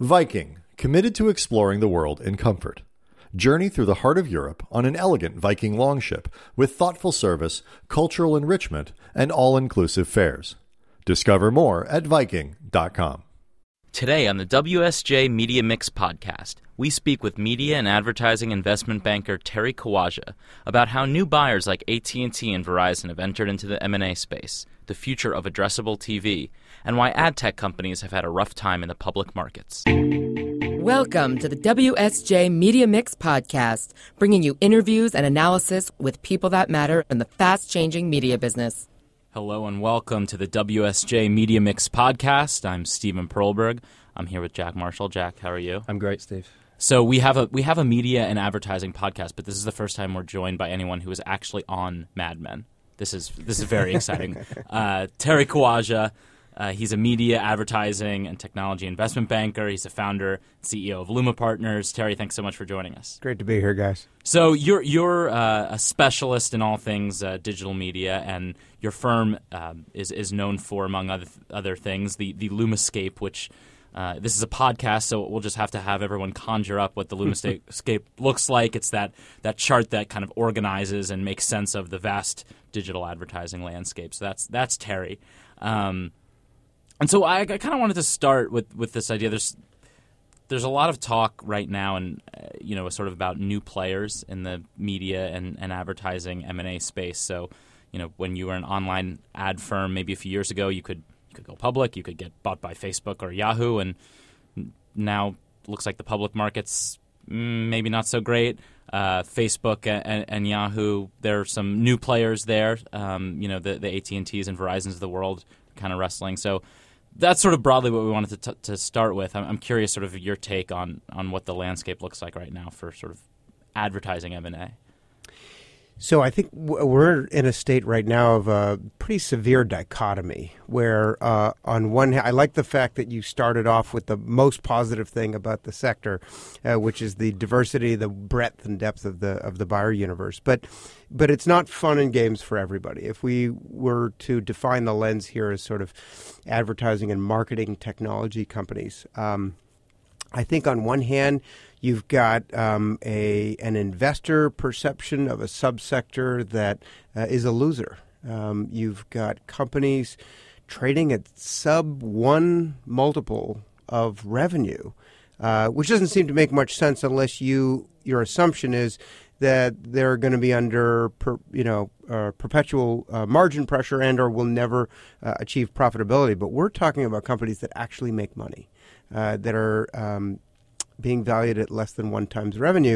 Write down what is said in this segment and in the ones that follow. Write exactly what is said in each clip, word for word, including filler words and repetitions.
Viking, committed to exploring the world in comfort. Journey through the heart of Europe on an elegant Viking longship with thoughtful service, cultural enrichment, and all-inclusive fares. Discover more at Viking dot com. Today on the W S J Media Mix podcast, we speak with media and advertising investment banker Terry Kawaja about how new buyers like A T and T and Verizon have entered into the M and A space, the future of addressable T V, and why ad tech companies have had a rough time in the public markets. Welcome to the W S J Media Mix podcast, bringing you interviews and analysis with people that matter in the fast-changing media business. Hello and welcome to the W S J Media Mix podcast. I'm Stephen Perlberg. I'm here with Jack Marshall. Jack, how are you? I'm great, Steve. So we have a we have a media and advertising podcast, but this is the first time we're joined by anyone who is actually on Mad Men. This is this is very exciting. Uh, Terry Kawaja. Uh, he's a media, advertising, and technology investment banker. He's the founder and C E O of Luma Partners. Terry, thanks so much for joining us. Great to be here, guys. So you're you're uh, a specialist in all things uh, digital media, and your firm um, is is known for, among other other things, the the Lumascape, which uh, this is a podcast, so we'll just have to have everyone conjure up what the Lumascape looks like. It's that that chart that kind of organizes and makes sense of the vast digital advertising landscape. So that's that's Terry. Um, And so I, I kind of wanted to start with, with this idea. There's there's a lot of talk right now, and uh, you know, sort of about new players in the media and, and advertising M and A space. So, you know, when you were an online ad firm, maybe a few years ago, you could you could go public, you could get bought by Facebook or Yahoo, and now it looks like the public market's mm, maybe not so great. Uh, Facebook and, and Yahoo, there are some new players there. Um, you know, the the A T and T's and Verizons of the world kind of wrestling. So that's sort of broadly what we wanted to t- to start with. I'm, I'm curious sort of your take on, on what the landscape looks like right now for sort of advertising M and A. So I think w- we're in a state right now of a pretty severe dichotomy where uh, on one hand, I like the fact that you started off with the most positive thing about the sector, uh, which is the diversity, the breadth and depth of the of the buyer universe. But but it's not fun and games for everybody. If we were to define the lens here as sort of advertising and marketing technology companies, um, I think on one hand, you've got um, a an investor perception of a subsector that uh, is a loser. Um, you've got companies trading at sub one multiple of revenue, uh, which doesn't seem to make much sense unless you your assumption is that they're going to be under per, you know uh, perpetual uh, margin pressure and or will never uh, achieve profitability. But we're talking about companies that actually make money, uh, that are um, being valued at less than one times revenue.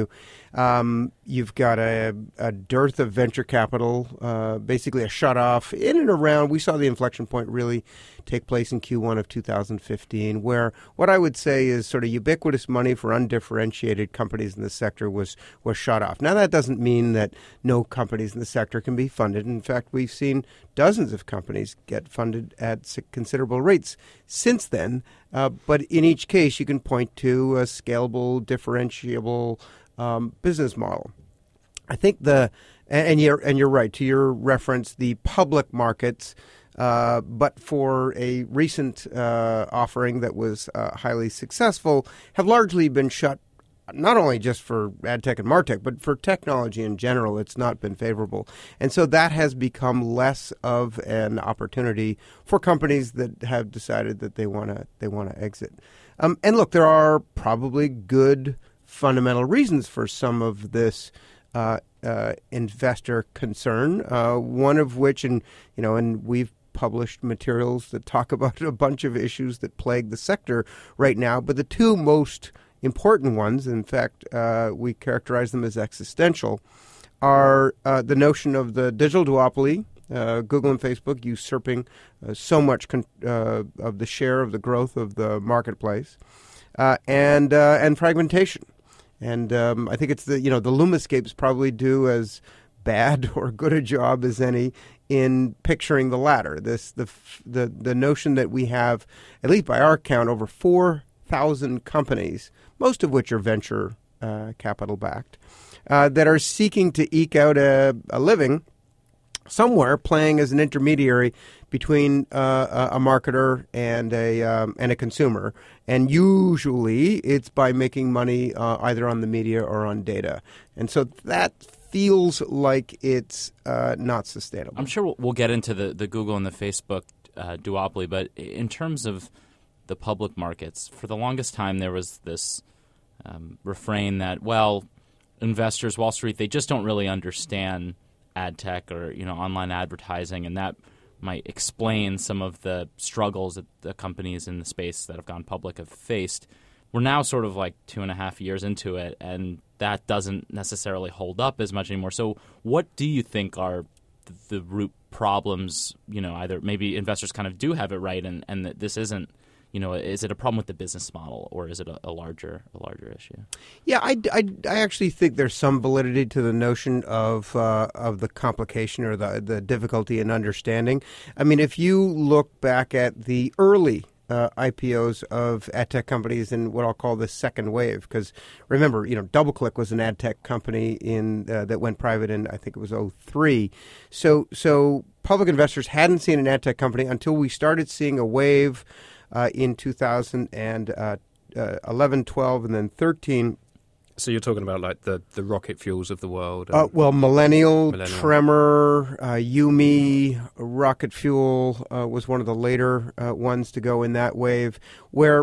Um, you've got a, a dearth of venture capital, uh, basically a shut-off in and around. We saw the inflection point really take place in Q one of two thousand fifteen, where what I would say is sort of ubiquitous money for undifferentiated companies in the sector was, was shut off. Now, that doesn't mean that no companies in the sector can be funded. In fact, we've seen dozens of companies get funded at considerable rates since then. Uh, but in each case, you can point to a scalable, differentiable um, business model. I think the and, and you're and you're right to your reference, the public markets. Uh, but for a recent uh, offering that was uh, highly successful, have largely been shut. Not only just for ad tech and martech, but for technology in general, it's not been favorable. And so that has become less of an opportunity for companies that have decided that they want to they want to exit. Um, and look, there are probably good fundamental reasons for some of this uh, uh, investor concern. Uh, one of which, and you know, and we've published materials that talk about a bunch of issues that plague the sector right now. But the two most important ones, in fact, uh, we characterize them as existential, are uh, the notion of the digital duopoly, uh, Google and Facebook usurping uh, so much con- uh, of the share of the growth of the marketplace, uh, and uh, and fragmentation. And um, I think it's the you know the Lumascapes probably do as bad or good a job as any in picturing the latter. This the the the notion that we have, at least by our count, over four thousand companies, most of which are venture uh, capital backed, uh, that are seeking to eke out a, a living somewhere playing as an intermediary between uh, a marketer and a um, and a consumer, and usually it's by making money uh, either on the media or on data, and so that feels like it's uh, not sustainable. I'm sure we'll, we'll get into the, the Google and the Facebook uh, duopoly, but in terms of the public markets, for the longest time there was this um, refrain that, well, investors, Wall Street, they just don't really understand ad tech or, you know, online advertising, and that might explain some of the struggles that the companies in the space that have gone public have faced. We're now sort of like two and a half years into it, and that doesn't necessarily hold up as much anymore. So what do you think are the root problems? You know, either maybe investors kind of do have it right, and, and that this isn't, you know, is it a problem with the business model, or is it a, a larger a larger issue? Yeah, I, I, I actually think there's some validity to the notion of uh, of the complication or the the difficulty in understanding. I mean, if you look back at the early uh, I P Os of ad tech companies in what I'll call the second wave, because remember, you know, DoubleClick was an ad tech company in uh, that went private in, I think it was oh three. So so public investors hadn't seen an ad tech company until we started seeing a wave Uh, in two thousand eleven, twelve, and then thirteen. So you're talking about like the, the rocket fuels of the world? Uh, well, Millennial, Millennial. Tremor, uh, Yumi, Rocket Fuel uh, was one of the later uh, ones to go in that wave, where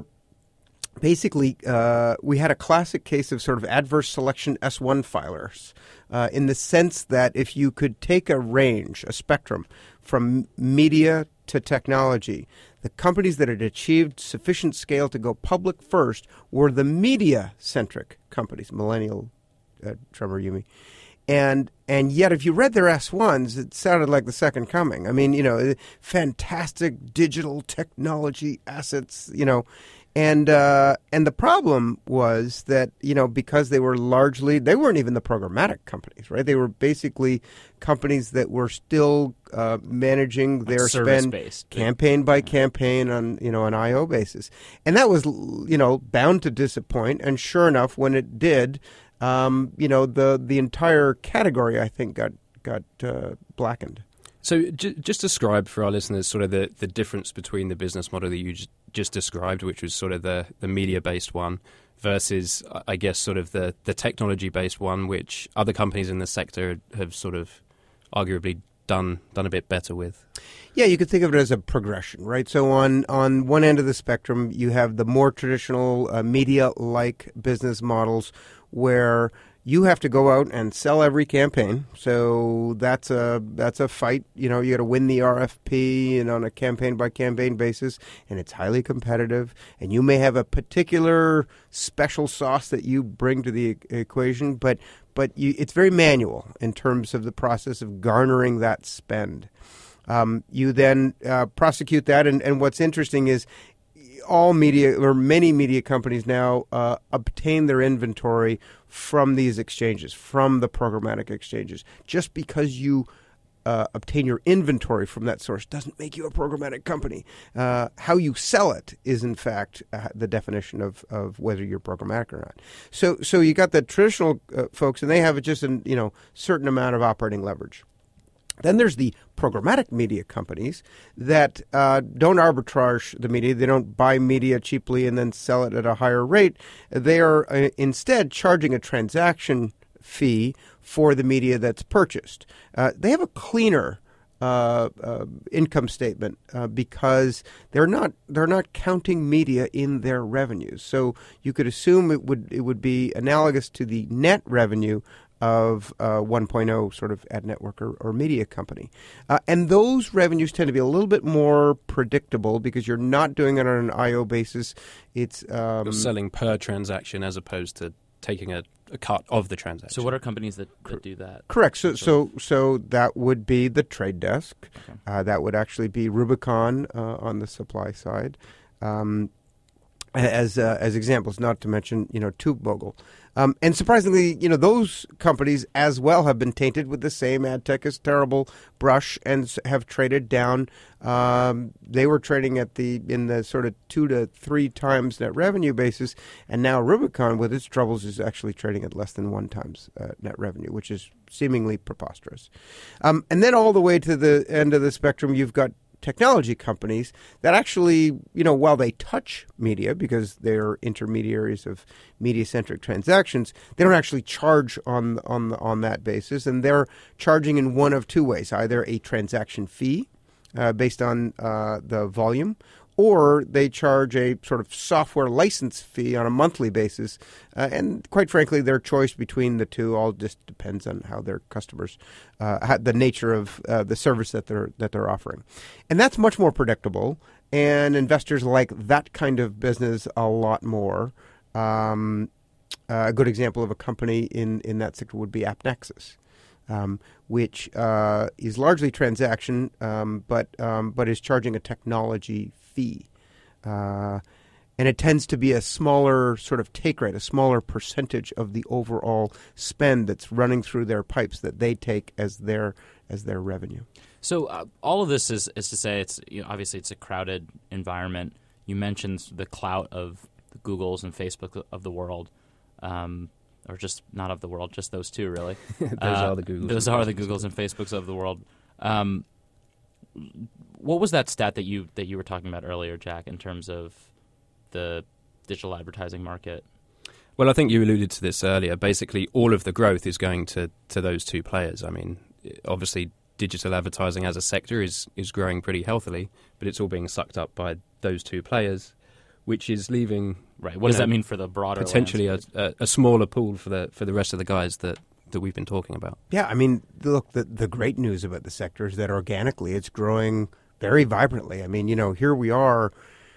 basically uh, we had a classic case of sort of adverse selection S one filers uh, in the sense that if you could take a range, a spectrum, from media to technology, the companies that had achieved sufficient scale to go public first were the media-centric companies, Millennial, uh, Tremor, Yumi. And and yet if you read their S ones, it sounded like the second coming. I mean, you know, fantastic digital technology assets, you know. And uh, and the problem was that, you know, because they were largely, they weren't even the programmatic companies, right? They were basically companies that were still uh, managing Like their spend service-based. campaign by campaign on, you know, an I O basis. And that was, you know, bound to disappoint. And sure enough, when it did, um, you know, the, the entire category, I think, got, got uh, blackened. So j- just describe for our listeners sort of the, the difference between the business model that you j- just described, which was sort of the, the media-based one, versus, I guess, sort of the, the technology-based one, which other companies in the sector have sort of arguably done done a bit better with. Yeah, you could think of it as a progression, right? So on, on one end of the spectrum, you have the more traditional uh, media-like business models where you have to go out and sell every campaign. So that's a that's a fight. You know, you got to win the R F P and on a campaign by campaign basis, and it's highly competitive. And you may have a particular special sauce that you bring to the e- equation, but but you, it's very manual in terms of the process of garnering that spend. Um, you then uh, prosecute that, and, and what's interesting is all media or many media companies now uh, obtain their inventory from these exchanges, from the programmatic exchanges. Just because you uh, obtain your inventory from that source doesn't make you a programmatic company. Uh, how you sell it is, in fact, uh, the definition of, of whether you're programmatic or not. So, so you got the traditional uh, folks, and they have just a you know certain amount of operating leverage. Then there's the programmatic media companies that uh, don't arbitrage the media. They don't buy media cheaply and then sell it at a higher rate. They are uh, instead charging a transaction fee for the media that's purchased. Uh, they have a cleaner uh, uh, income statement uh, because they're not they're not counting media in their revenues. So you could assume it would it would be analogous to the net revenue of uh, one point oh sort of ad network or, or media company. Uh, and those revenues tend to be a little bit more predictable because you're not doing it on an I O basis. It's um, You're selling per transaction as opposed to taking a, a cut of the transaction. So what are companies that, that do that? correct. So so so that would be the Trade Desk. Okay. Uh, that would actually be Rubicon uh, on the supply side. Um, as uh, as examples, not to mention, you know, TubeMogul. Um, and surprisingly, you know, those companies as well have been tainted with the same ad tech is terrible brush and have traded down. Um, they were trading at the in the sort of two to three times net revenue basis, and now Rubicon, with its troubles, is actually trading at less than one times uh, net revenue, which is seemingly preposterous. Um, and then all the way to the end of the spectrum, you've got technology companies that actually, you know, while they touch media because they're intermediaries of media-centric transactions, they don't actually charge on on on that basis, and they're charging in one of two ways: either a transaction fee uh, based on uh, the volume, or they charge a sort of software license fee on a monthly basis. Uh, and quite frankly, their choice between the two all just depends on how their customers, uh, how, the nature of uh, the service that they're that they're offering. And that's much more predictable, and investors like that kind of business a lot more. Um, uh, a good example of a company in, in that sector would be AppNexus. Um, which uh, is largely transaction, um, but um, but is charging a technology fee, uh, and it tends to be a smaller sort of take rate, a smaller percentage of the overall spend that's running through their pipes that they take as their as their revenue. So uh, all of this is is to say, it's you know, obviously it's a crowded environment. You mentioned the clout of the Googles and Facebook of the world. Um, Or just not of the world, just those two, really. those uh, are the Googles. Those are the Googles and Facebooks of the world. Um, what was that stat that you that you were talking about earlier, Jack, in terms of the digital advertising market? Well, I think you alluded to this earlier. Basically, all of the growth is going to, to those two players. I mean, obviously, digital advertising as a sector is, is growing pretty healthily, but it's all being sucked up by those two players, which is leaving... Right. What does know, that mean for the broader potentially a, a, a smaller pool for the for the rest of the guys that, that we've been talking about? Yeah, I mean, look, the the great news about the sector is that organically it's growing very vibrantly. I mean, you know, here we are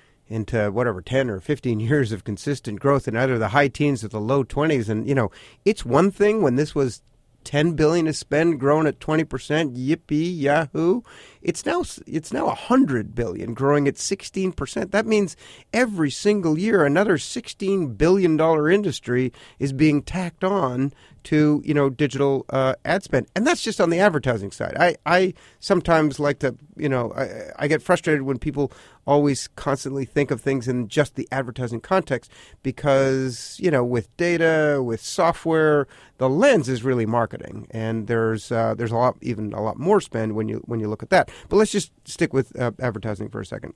into whatever ten or fifteen years of consistent growth in either the high teens or the low twenties, and you know, it's one thing when this was ten billion dollars to spend, growing at twenty percent, yippee, yahoo. It's now it's now one hundred billion dollars, growing at sixteen percent. That means every single year another sixteen billion dollars industry is being tacked on to, you know, digital uh, ad spend. And that's just on the advertising side. I, I sometimes like to, you know, I, I get frustrated when people always constantly think of things in just the advertising context because, you know, with data, with software, the lens is really marketing. And there's uh, there's a lot, even a lot more spend when you when you look at that. But let's just stick with uh, advertising for a second.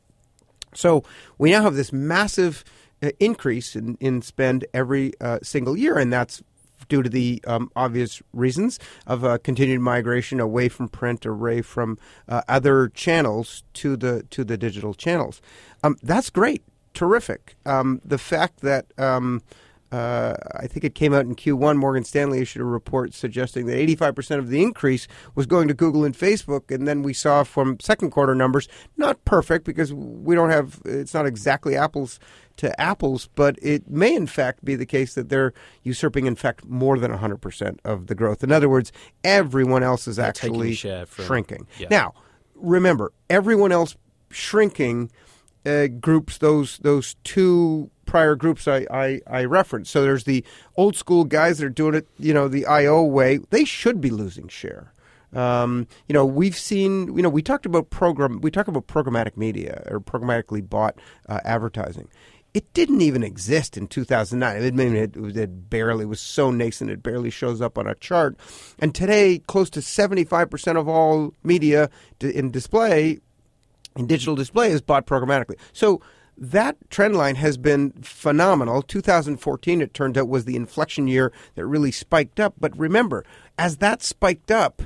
So we now have this massive uh, increase in, in spend every uh, single year, and that's due to the um, obvious reasons of uh, continued migration away from print, away from uh, other channels to the to the digital channels. Um, that's great, terrific. Um, the fact that um, uh, I think it came out in Q one, Morgan Stanley issued a report suggesting that eighty-five percent of the increase was going to Google and Facebook, and then we saw from second quarter numbers, not perfect because we don't have, it's not exactly apples to apples, but it may in fact be the case that they're usurping in fact more than one hundred percent of the growth. In other words, everyone else is They're actually share from, shrinking. Yeah. Now, remember, everyone else shrinking uh, groups those those two prior groups I, I, I referenced. So there's the old school guys that are doing it, you know, the I O way. They should be losing share. Um, you know, we've seen, you know, we talked about program, we talked about programmatic media or programmatically bought uh, advertising. It didn't even exist in two thousand nine. It, it, it, it barely was so nascent, it barely shows up on a chart. And today, close to seventy-five percent of all media in display, in digital display, is bought programmatically. So that trend line has been phenomenal. two thousand fourteen, it turned out, was the inflection year that really spiked up. But remember, as that spiked up,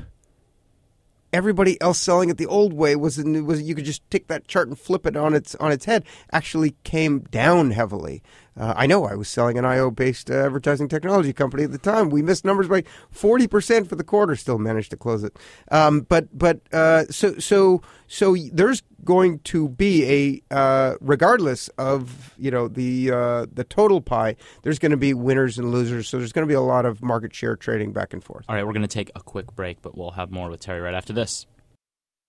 everybody else selling it the old way was was you could just take that chart and flip it on its on its head. Actually, came down heavily. Uh, I know I was selling an I O-based uh, advertising technology company at the time. We missed numbers by forty percent for the quarter. Still managed to close it. Um, but but uh, so so so there's going to be a uh, regardless of you know the uh, the total pie. There's going to be winners and losers. So there's going to be a lot of market share trading back and forth. All right, we're going to take a quick break, but we'll have more with Terry right after this.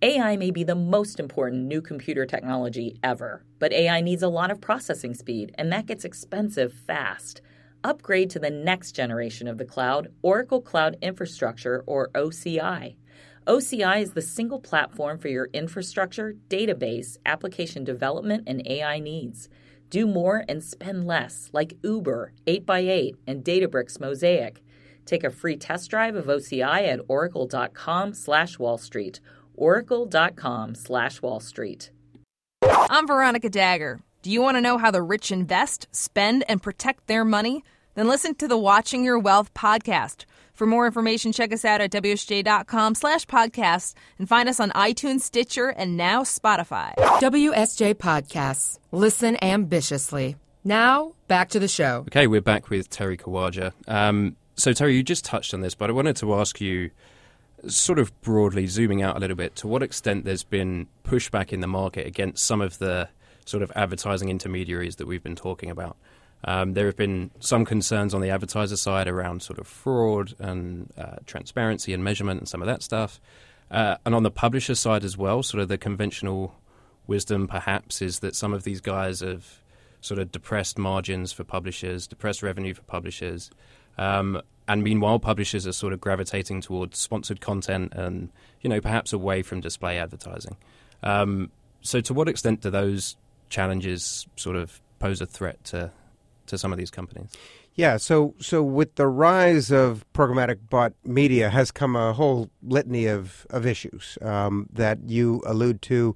A I may be the most important new computer technology ever, but A I needs a lot of processing speed, and that gets expensive fast. Upgrade to the next generation of the cloud, Oracle Cloud Infrastructure, or O C I. O C I is the single platform for your infrastructure, database, application development, and A I needs. Do more and spend less, like Uber, eight by eight, and Databricks Mosaic. Take a free test drive of O C I at oracle.com slash Wall Street. Oracle.com slash Wall Street. I'm Veronica Dagger. Do you want to know how the rich invest, spend, and protect their money? Then listen to the Watching Your Wealth podcast. For more information, check us out at W S J dot com slash podcasts and find us on iTunes, Stitcher, and now Spotify. W S J Podcasts. Listen ambitiously. Now, back to the show. Okay, we're back with Terry Kawaja. Um, so, Terry, you just touched on this, but I wanted to ask you, sort of broadly, zooming out a little bit, to what extent there's been pushback in the market against some of the sort of advertising intermediaries that we've been talking about. Um, there have been some concerns on the advertiser side around sort of fraud and uh, transparency and measurement and some of that stuff. Uh, and on the publisher side as well, sort of the conventional wisdom perhaps is that some of these guys have sort of depressed margins for publishers, depressed revenue for publishers. Um, and meanwhile, publishers are sort of gravitating towards sponsored content and, you know, perhaps away from display advertising. Um, so to what extent do those challenges sort of pose a threat to to some of these companies? Yeah, so so with the rise of programmatic bought media has come a whole litany of, of issues um, that you allude to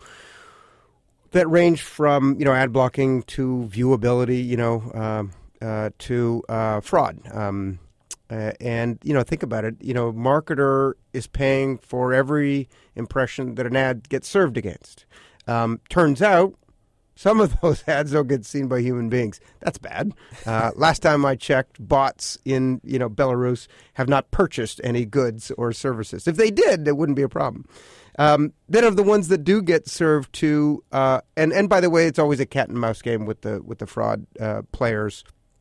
that range from, you know, ad blocking to viewability, you know, um, uh, to uh, fraud. Um, uh, and, you know, think about it. You know, marketer is paying for every impression that an ad gets served against. Um, turns out, some of those ads don't get seen by human beings. That's bad. Uh, last time I checked, bots in you know Belarus have not purchased any goods or services. If they did, it wouldn't be a problem. Um, then of the ones that do get served to, uh, and and by the way, it's always a cat and mouse game with the with the fraud uh, players.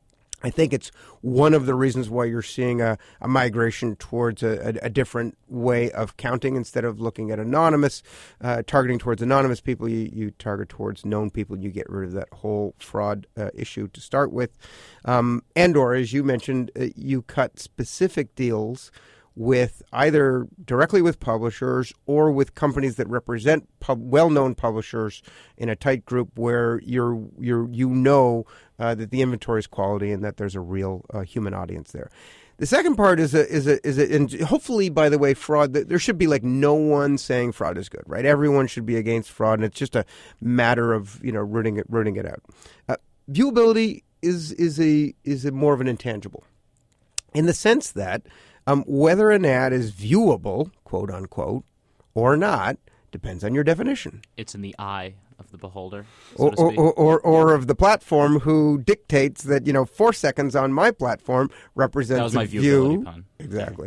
I think it's one of the reasons why you're seeing a, a migration towards a, a, a different way of counting. Instead of looking at anonymous, uh, targeting towards anonymous people, you, you target towards known people. You get rid of that whole fraud uh, issue to start with. Um, and or, as you mentioned, uh, you cut specific deals with either directly with publishers or with companies that represent pub- well-known publishers in a tight group where you're you're you know uh, that the inventory is quality and that there's a real uh, human audience there. The second part is a is a is a and hopefully, by the way, fraud. There should be like no one saying fraud is good, right? Everyone should be against fraud, and it's just a matter of you know rooting it rooting it out. Uh, viewability is is a is a more of an intangible, in the sense that. Um, whether an ad is viewable, quote unquote, or not, depends on your definition. It's in the eye of the beholder, so or, to speak. Or, or, or of the platform who dictates that, you know, four seconds on my platform represents that was my a viewability view. pun. Exactly.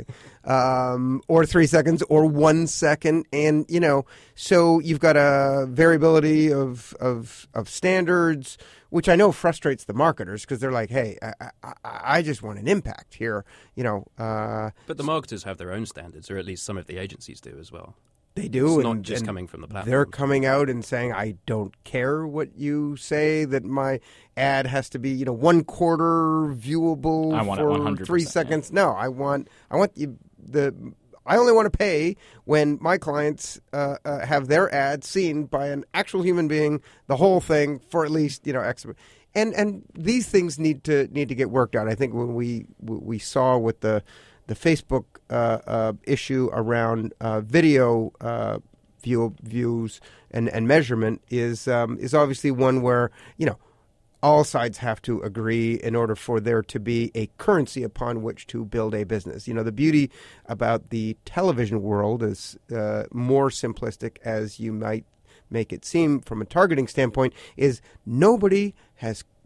Um, or three seconds or one second. And, you know, so you've got a variability of, of, of standards, which I know frustrates the marketers because they're like, hey, I, I, I just want an impact here, you know. Uh, but the marketers have their own standards, or at least some of the agencies do as well. They do. It's and, not just and coming from the platform. They're coming out and saying, I don't care what you say, that my ad has to be, you know, one quarter viewable I want it for one hundred percent, three seconds. Yeah. No, I want, I want you, the, I only want to pay when my clients uh, uh, have their ad seen by an actual human being, the whole thing for at least, you know, X. And and these things need to need to get worked out. I think when we we saw with the the Facebook uh, uh, issue around uh, video uh, view, views and, and measurement is um, is obviously one where, you know, all sides have to agree in order for there to be a currency upon which to build a business. You know, the beauty about the television world is uh, more simplistic as you might make it seem from a targeting standpoint, is nobody has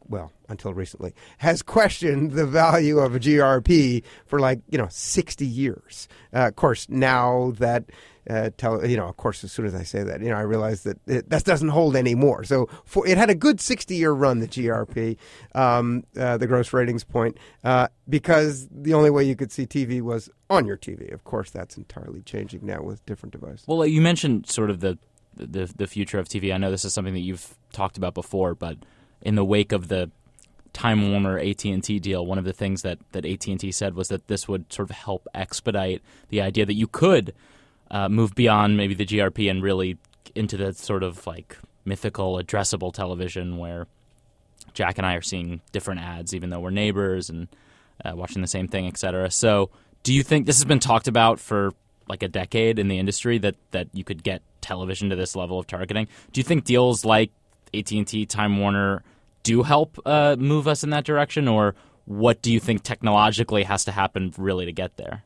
well, until recently, has questioned the value of a G R P for like, you know, sixty years. Uh, of course, now that, uh, tele, you know, of course, as soon as I say that, you know, I realize that it, that doesn't hold anymore. So for, it had a good sixty-year run, the G R P, um, uh, the gross ratings point, uh, because the only way you could see T V was on your T V. Of course, that's entirely changing now with different devices. Well, you mentioned sort of the, the, the future of T V. I know this is something that you've talked about before, but in the wake of the Time Warner A T and T deal, one of the things that, that A T and T said was that this would sort of help expedite the idea that you could uh, move beyond maybe the G R P and really into the sort of like mythical addressable television where Jack and I are seeing different ads even though we're neighbors and uh, watching the same thing, et cetera. So do you think this has been talked about for like a decade in the industry that, that you could get television to this level of targeting? Do you think deals like A T and T, Time Warner do help uh, move us in that direction, or what do you think technologically has to happen really to get there?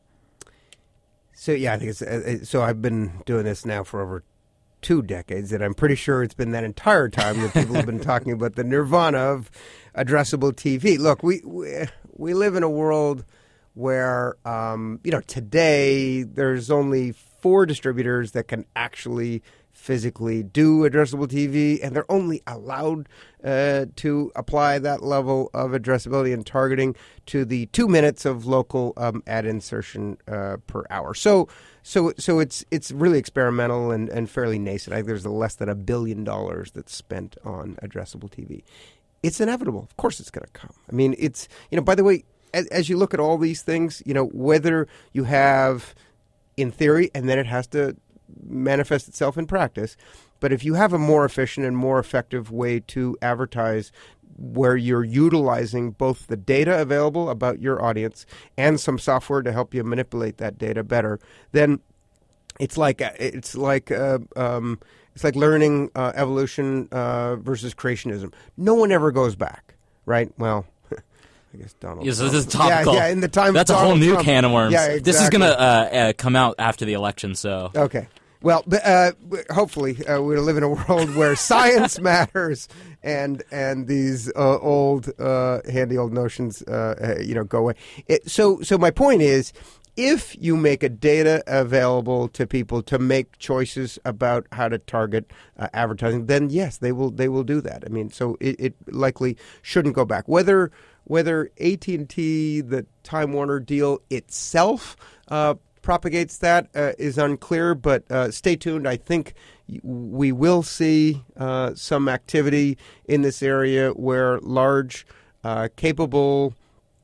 So yeah, I think it's uh, so. I've been doing this now for over two decades, and I'm pretty sure it's been that entire time that people have been talking about the nirvana of addressable T V. Look, we we, we live in a world where um, you know today there's only four distributors that can actually physically do addressable T V, and they're only allowed uh, to apply that level of addressability and targeting to the two minutes of local um, ad insertion uh, per hour. So, so, so it's it's really experimental and, and fairly nascent. I think there's less than a billion dollars that's spent on addressable T V. It's inevitable. Of course, it's going to come. I mean, it's you know. By the way, as, as you look at all these things, you know whether you have, in theory, and then it has to manifest itself in practice. But if you have a more efficient and more effective way to advertise where you're utilizing both the data available about your audience and some software to help you manipulate that data better, then it's like it's like uh, um, it's like learning uh, evolution uh, versus creationism. No one ever goes back, right? Well, I guess Donald Yes, Trump. this is topical. Yeah, yeah, in the time That's of a whole Donald new Trump. can of worms. Yeah, exactly. This is going to uh, uh, come out after the election, so... Okay. Well, uh, hopefully uh, we live in a world where science matters and and these uh, old, uh, handy old notions, uh, uh, you know, go away. It, so, so my point is, if you make a data available to people to make choices about how to target uh, advertising, then yes, they will they will do that. I mean, so it, it likely shouldn't go back. Whether whether A T and T, the Time Warner deal itself, uh, propagates that uh, is unclear, but uh, stay tuned. I think we will see uh, some activity in this area where large, uh, capable,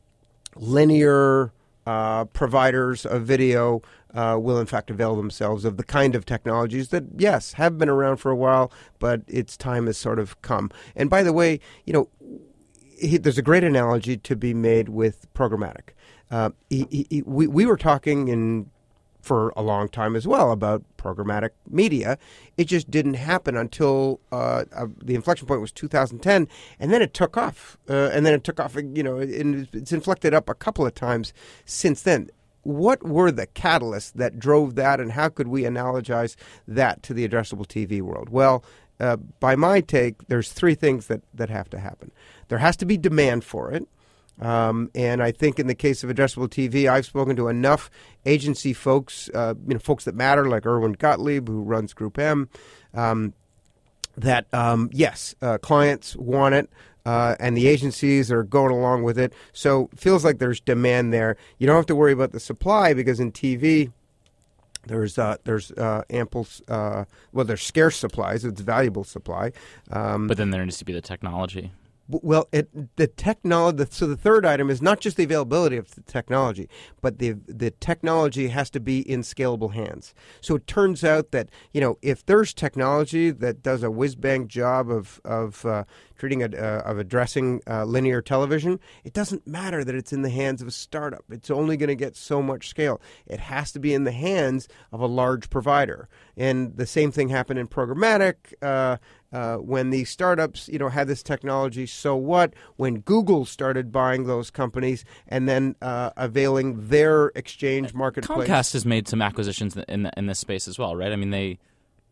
linear uh, providers of video uh, will in fact avail themselves of the kind of technologies that, yes, have been around for a while, but its time has sort of come. And by the way, you know, he, there's a great analogy to be made with programmatic. Uh, he, he, he, we, we were talking in for a long time as well about programmatic media. It just didn't happen until uh, uh, the inflection point was two thousand ten, and then it took off. Uh, and then it took off, you know, and it's inflected up a couple of times since then. What were the catalysts that drove that, and how could we analogize that to the addressable T V world? Well, uh, by my take, there's three things that, that have to happen. There has to be demand for it. Um, and I think in the case of addressable T V, I've spoken to enough agency folks, uh, you know, folks that matter, like Erwin Gottlieb, who runs Group M, um, that, um, yes, uh, clients want it, uh, and the agencies are going along with it. So it feels like there's demand there. You don't have to worry about the supply, because in T V, There's uh, there's uh, ample, uh, well, there's scarce supplies. It's valuable supply. Um, but then there needs to be the technology. Well, it, the technology. So the third item is not just the availability of the technology, but the the technology has to be in scalable hands. So it turns out that, you know, if there's technology that does a whiz bang job of of uh, treating a, uh, of addressing uh, linear television, it doesn't matter that it's in the hands of a startup. It's only going to get so much scale. It has to be in the hands of a large provider. And the same thing happened in programmatic. Uh, Uh, when these startups, you know, had this technology, so what? When Google started buying those companies and then uh, availing their exchange marketplace. Comcast has made some acquisitions in the, in this space as well, right? I mean, they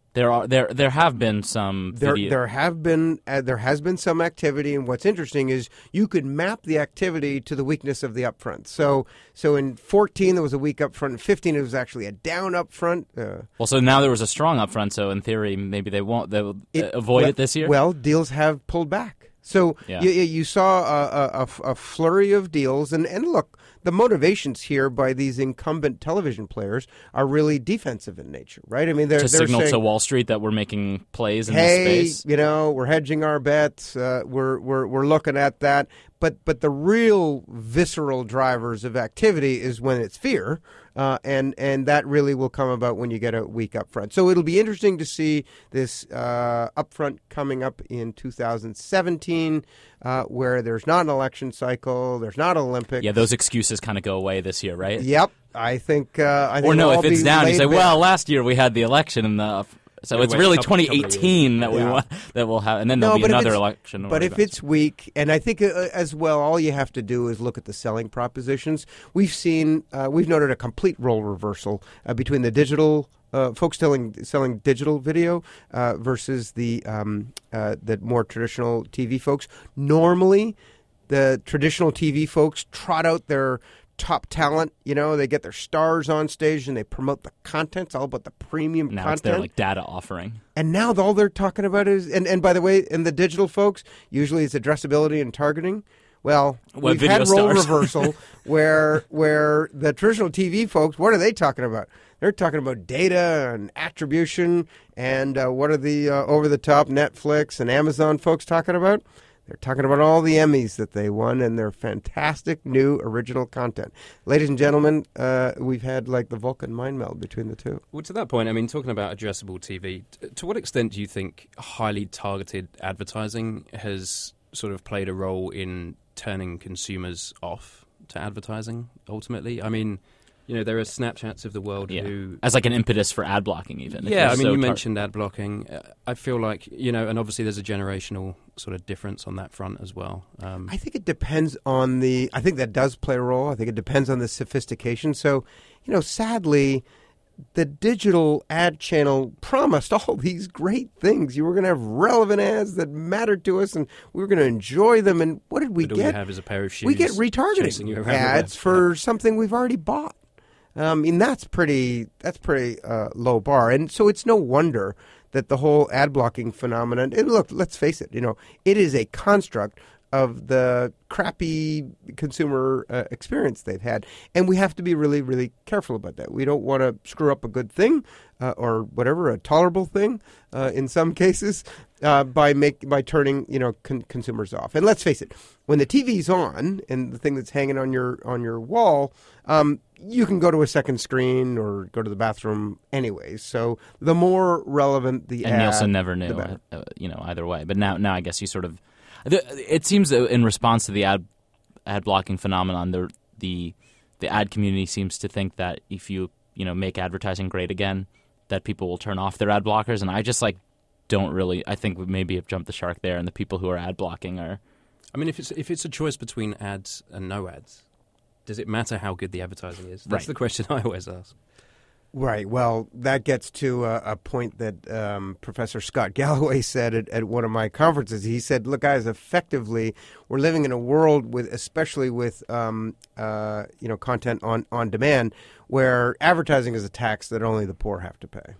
There are there there have been some There, video. there have been uh, there has been some activity, and what's interesting is you could map the activity to the weakness of the upfront. So, so in fourteen there was a weak upfront. In fifteen it was actually a down upfront. Uh, well, so now there was a strong upfront. So in theory, maybe they won't. They'll it, uh, avoid well, it this year. Well, deals have pulled back. So Yeah. you, you saw a, a, a flurry of deals, and, and look, the motivations here by these incumbent television players are really defensive in nature, right? I mean, they're, to they're signal saying, to Wall Street that we're making plays in hey, this space. you know, we're hedging our bets. Uh, we're we're we're looking at that. But but the real visceral drivers of activity is when it's fear, uh, and and that really will come about when you get a weak upfront. So it'll be interesting to see this uh, upfront coming up in two thousand seventeen, uh, where there's not an election cycle, there's not an Olympics. Yeah, those excuses kind of go away this year, right? Yep, I think. Uh, I think Or no, it'll if all it's be down, you laid say, bare. well, last year we had the election in the. So Yeah, it's wait, really couple- couple of years. twenty eighteen that we Yeah. want, that we'll have, and then No, there'll be but if another it's- election. But if it's weak, and I think uh, as well, all you have to do is look at the selling propositions. We've seen, uh, we've noted a complete role reversal uh, between the digital uh, folks selling selling digital video uh, versus the um, uh, the more traditional T V folks. Normally, the traditional T V folks trot out their top talent. You know, they get their stars on stage and they promote the content. It's all about the premium now content. it's their like data offering. And now all they're talking about is, and, and by the way, in the digital folks, usually it's addressability and targeting. Well, What, we've video had role stars? reversal where where the traditional T V folks, what are they talking about? They're talking about data and attribution, and uh, what are the uh, over-the-top Netflix and Amazon folks talking about? They're talking about all the Emmys that they won and their fantastic new original content. Ladies and gentlemen, uh, we've had like the Vulcan mind meld between the two. Well, to that point, I mean, talking about addressable T V, t- to what extent do you think highly targeted advertising has sort of played a role in turning consumers off to advertising, ultimately? I mean, you know, there are Snapchats of the world Yeah. who... As like an impetus for ad blocking, even. If Yeah, you're I mean, so you tar- mentioned ad blocking. Uh, I feel like, you know, and obviously there's a generational sort of difference on that front as well. Um, I think it depends on the. I think that does play a role. I think it depends on the sophistication. So, you know, sadly, the digital ad channel promised all these great things. You were going to have relevant ads that mattered to us, and we were going to enjoy them. And what did we but all you get? have is a pair of shoes We get chasing you retargeting around the ads web. for something we've already bought. Um, I mean, that's pretty. That's pretty uh, low bar, and so it's no wonder that the whole ad blocking phenomenon. And look, let's face it. You know, it is a construct of the crappy consumer uh, experience they've had, and we have to be really, really careful about that. We don't want to screw up a good thing uh, or whatever, a tolerable thing uh, in some cases uh, by make by turning you know con- consumers off. And let's face it, when the T V's on and the thing that's hanging on your on your wall. Um, you can go to a second screen or go to the bathroom anyways. So the more relevant the And ad, Nielsen never the knew, better. uh, you know, either way. But now, now I guess you sort of. The, it seems that in response to the ad ad blocking phenomenon, the the the ad community seems to think that if you you know make advertising great again, that people will turn off their ad blockers. And I just like don't really. I think we maybe have jumped the shark there, and the people who are ad blocking are. I mean, if it's if it's a choice between ads and no ads, does it matter how good the advertising is? That's Right. the question I always ask. Right. Well, that gets to a, a point that um, Professor Scott Galloway said at, at one of my conferences. He said, "Look, guys, effectively, we're living in a world with, especially with, um, uh, you know, content on, on demand, where advertising is a tax that only the poor have to pay.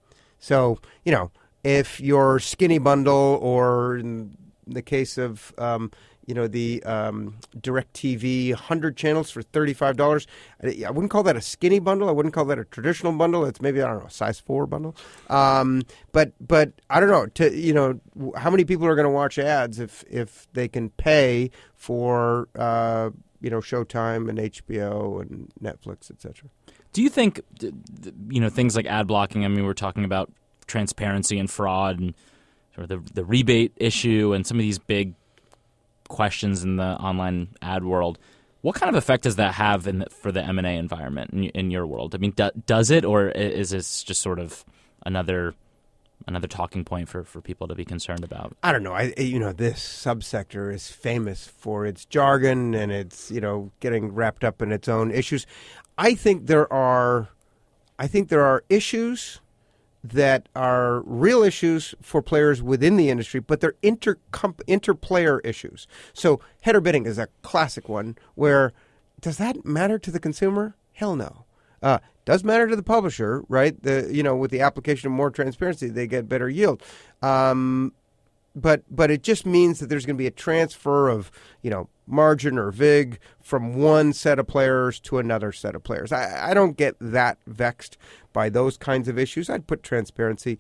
So, you know, if your skinny bundle, or in the case of, um, you know, the um, DirecTV one hundred channels for thirty-five dollars. I wouldn't call that a skinny bundle. I wouldn't call that a traditional bundle. It's maybe, I don't know, a size four bundle. Um, but but I don't know, to, you know, how many people are going to watch ads if, if they can pay for, uh, you know, Showtime and H B O and Netflix, et cetera? Do you think, you know, things like ad blocking, I mean, we're talking about transparency and fraud and sort of the, the rebate issue and some of these big questions in the online ad world. What kind of effect does that have in the, for the M and A environment in, in your world? I mean, do, does it, or is this just sort of another another talking point for, for people to be concerned about? I don't know. I you know this subsector is famous for its jargon and its you know getting wrapped up in its own issues. I think there are, I think there are issues that are real issues for players within the industry, but they're inter interplayer issues. So header bidding is a classic one where, does that matter to the consumer? Hell no. Uh, does matter to the publisher, right? The you know with the application of more transparency, they get better yield. Um, but but it just means that there's going to be a transfer of you know margin or vig from one set of players to another set of players. I, I don't get that vexed by those kinds of issues. I'd put transparency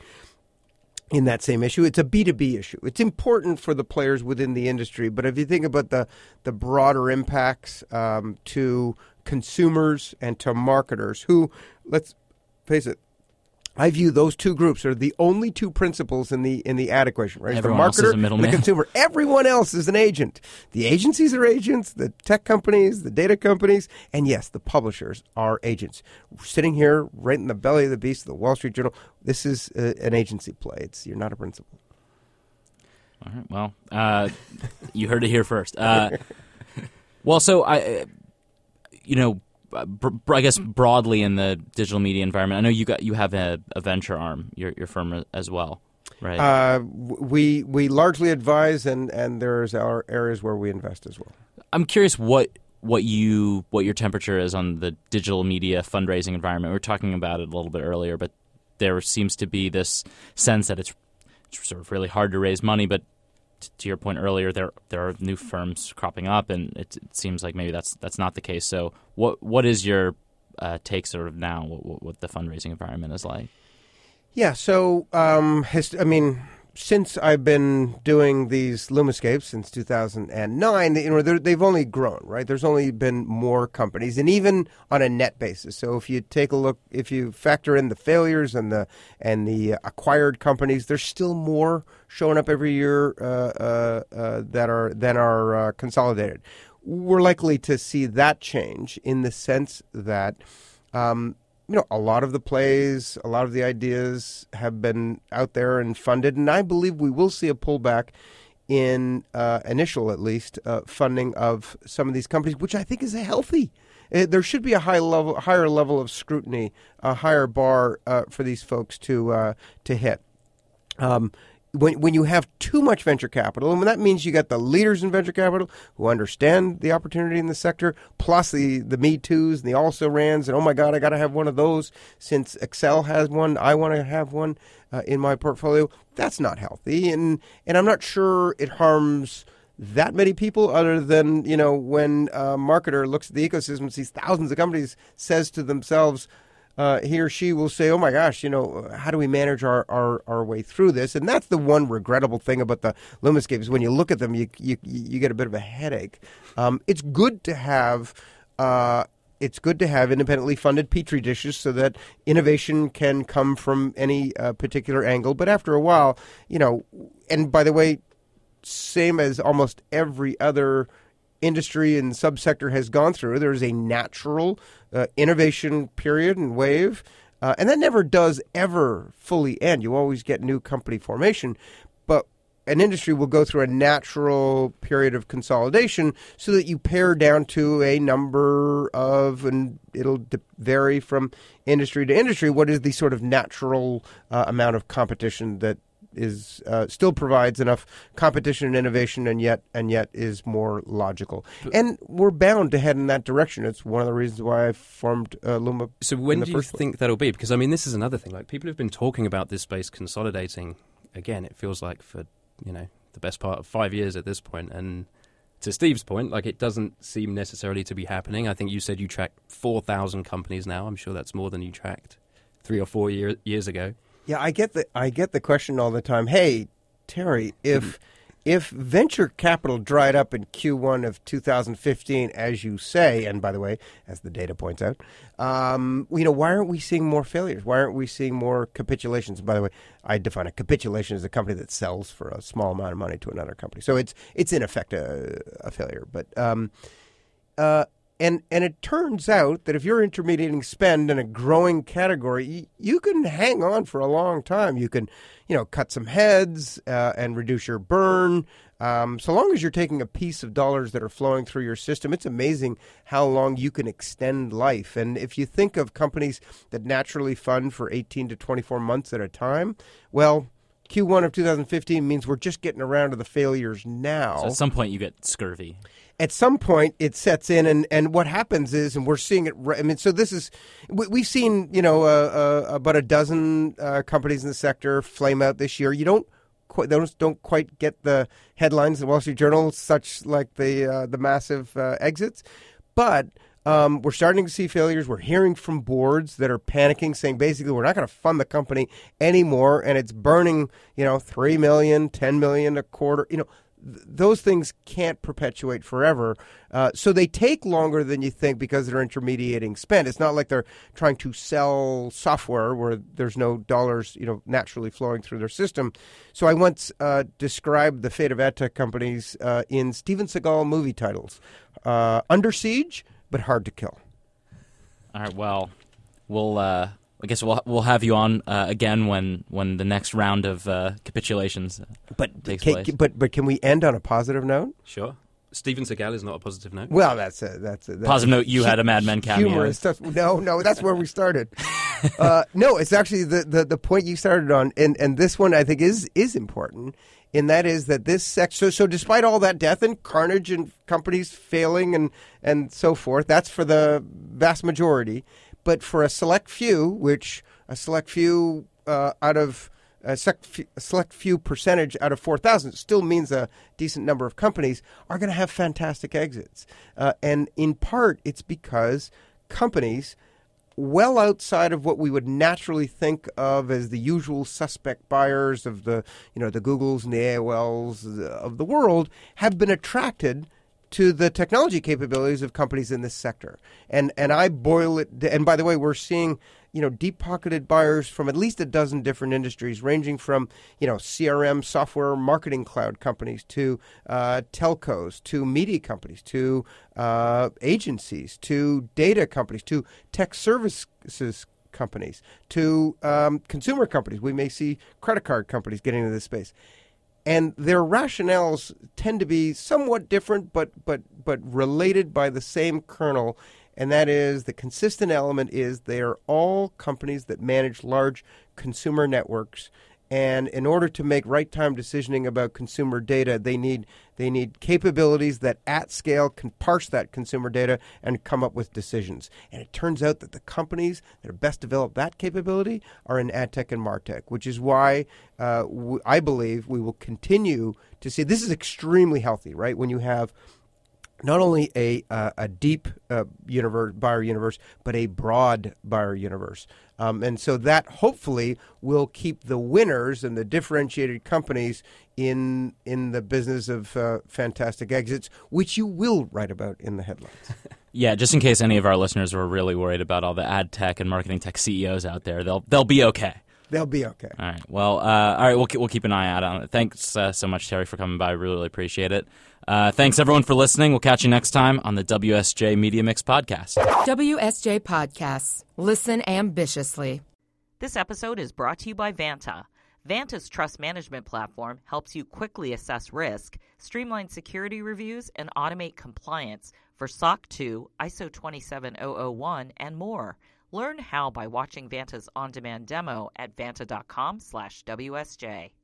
in that same issue. It's a B two B issue. It's important for the players within the industry, but if you think about the the broader impacts um, to consumers and to marketers, who, let's face it, I view those two groups are the only two principals in the in the ad equation, right? Everyone the else is marketer a and middleman. the consumer. Everyone else is an agent. The agencies are agents, the tech companies, the data companies, and yes, the publishers are agents. We're sitting here right in the belly of the beast of the Wall Street Journal. This is a, an agency play. It's You're not a principal. All right. Well, uh, you heard it here first. Uh, well, so I, you know. I guess broadly in the digital media environment, I know you got you have a, a venture arm, your your firm as well, right? Uh, we we largely advise, and, and there's our areas where we invest as well. I'm curious what what you what your temperature is on the digital media fundraising environment. We were talking about it a little bit earlier, but there seems to be this sense that it's, it's sort of really hard to raise money, but to your point earlier, there there are new firms cropping up, and it, it seems like maybe that's that's not the case. So, what what is your uh, take sort of now? What, what the fundraising environment is like? Yeah, so um, his, I mean, since I've been doing these Lumascapes since two thousand nine, you know, they've only grown, right? There's only been more companies, and even on a net basis. So if you take a look, if you factor in the failures and the and the acquired companies, there's still more showing up every year uh, uh, uh, that are than are uh, consolidated. We're likely to see that change in the sense that. Um, You know, a lot of the plays, a lot of the ideas have been out there and funded, and I believe we will see a pullback in uh, initial, at least, uh, funding of some of these companies, which I think is a healthy. Uh, there should be a high level, higher level of scrutiny, a higher bar uh, for these folks to uh, to hit. Um, When when you have too much venture capital, and that means you got the leaders in venture capital who understand the opportunity in the sector, plus the, the Me Too's and the also-rans, and oh my God, I got to have one of those since Excel has one. I want to have one uh, in my portfolio. That's not healthy, and and I'm not sure it harms that many people other than, you know, when a marketer looks at the ecosystem, sees thousands of companies, says to themselves, Uh, he or she will say, oh, my gosh, you know, how do we manage our, our, our way through this? And that's the one regrettable thing about the Lumascapes. When you look at them, you you, you get a bit of a headache. Um, it's good to have uh, it's good to have independently funded petri dishes so that innovation can come from any uh, particular angle. But after a while, you know, and by the way, same as almost every other industry and subsector has gone through, there's a natural uh, innovation period and wave, uh, and that never does ever fully end. You always get new company formation, but an industry will go through a natural period of consolidation so that you pare down to a number of, and it'll vary from industry to industry, what is the sort of natural uh, amount of competition that is uh, still provides enough competition and innovation, and yet and yet is more logical. And we're bound to head in that direction. It's one of the reasons why I formed uh, Luma. So when in the do you first think that'll be? Because I mean, this is another thing. Like, people have been talking about this space consolidating. Again, it feels like for you know the best part of five years at this point. And to Steve's point, like, it doesn't seem necessarily to be happening. I think you said you track four thousand companies now. I'm sure that's more than you tracked three or four year, years ago. Yeah, I get the I get the question all the time. Hey, Terry, if if venture capital dried up in Q one of two thousand fifteen, as you say, and by the way, as the data points out, um, you know, why aren't we seeing more failures? Why aren't we seeing more capitulations? By the way, I define a capitulation as a company that sells for a small amount of money to another company. So it's it's in effect a, a failure. But um, uh, And and it turns out that if you're intermediating spend in a growing category, you, you can hang on for a long time. You can, you know, cut some heads uh, and reduce your burn. Um, so long as you're taking a piece of dollars that are flowing through your system, it's amazing how long you can extend life. And if you think of companies that naturally fund for eighteen to twenty-four months at a time, well, Q one of two thousand fifteen means we're just getting around to the failures now. So at some point you get scurvy. At some point it sets in, and, and what happens is, and we're seeing it, I mean, so this is, we, we've seen, you know, uh, uh, about a dozen uh, companies in the sector flame out this year. You don't quite, they don't, don't quite get the headlines in the Wall Street Journal, such like the, uh, the massive uh, exits, but Um, we're starting to see failures. We're hearing from boards that are panicking, saying basically we're not going to fund the company anymore, and it's burning, you know, three million dollars, ten million dollars a quarter. You know, th- those things can't perpetuate forever. Uh, so they take longer than you think because they're intermediating spend. It's not like they're trying to sell software where there's no dollars, you know, naturally flowing through their system. So I once uh, described the fate of ad tech companies uh, in Steven Seagal movie titles: uh, Under Siege, but hard to kill. All right. Well, we'll. Uh, I guess we'll we'll have you on uh, again when, when the next round of uh, capitulations uh, but takes can, place. But but can we end on a positive note? Sure. Steven Seagal is not a positive note. Well, that's a that's a that's Positive note. You hu- had a Mad Men cameo. Humorous stuff. No, no, that's where we started. uh, no, it's actually the, the, the point you started on, and, and this one I think is is important. And that is that this sex. So, so despite all that death and carnage and companies failing and, and so forth, that's for the vast majority. But for a select few, which a select few uh, out of a select few, a select few percentage out of four thousand still means a decent number of companies are going to have fantastic exits. Uh, and in part, it's because companies well outside of what we would naturally think of as the usual suspect buyers of the, you know, the Googles and the A O Ls of the world have been attracted to the technology capabilities of companies in this sector. And and I boil it, and by the way, we're seeing, you know, deep-pocketed buyers from at least a dozen different industries, ranging from, you know, C R M software marketing cloud companies to uh, telcos, to media companies, to uh, agencies, to data companies, to tech services companies, to um, consumer companies. We may see credit card companies getting into this space. And their rationales tend to be somewhat different, but but but related by the same kernel, and that is the consistent element is they are all companies that manage large consumer networks. And in order to make right-time decisioning about consumer data, they need they need capabilities that at scale can parse that consumer data and come up with decisions. And it turns out that the companies that are best developed that capability are in AdTech and MarTech, which is why uh, w- I believe we will continue to see. This is extremely healthy, right? When you have not only a uh, a deep uh, universe, buyer universe, but a broad buyer universe. Um, and so that hopefully will keep the winners and the differentiated companies in in the business of uh, fantastic exits, which you will write about in the headlines. Yeah, just in case any of our listeners were really worried about all the ad tech and marketing tech C E Os out there, they'll they'll be okay. They'll be okay. All right. Well, uh, all right. We'll keep, we'll keep an eye out on it. Thanks uh, so much, Terry, for coming by. Really, really appreciate it. Uh, thanks everyone for listening. We'll catch you next time on the W S J Media Mix podcast. W S J Podcasts. Listen ambitiously. This episode is brought to you by Vanta. Vanta's trust management platform helps you quickly assess risk, streamline security reviews, and automate compliance for S O C two, I S O twenty-seven thousand one, and more. Learn how by watching Vanta's on-demand demo at vanta dot com slash W S J.